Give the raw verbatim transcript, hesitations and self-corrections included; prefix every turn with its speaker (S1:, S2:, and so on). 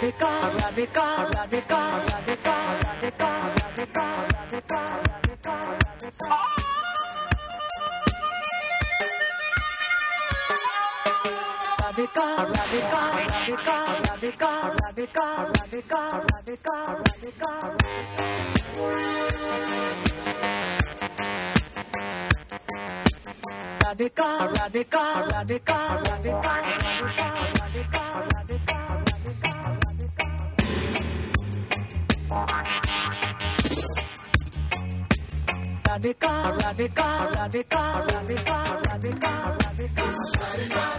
S1: radical, radical, radical, radical, radical, radical, radical, radical, radical. Radical, radical, radical, radical, radical, radical, radical, radical. Radical, radical, radical, radical, radical, radical, radical, radical, radical, radical, radical, radical, radical, radical.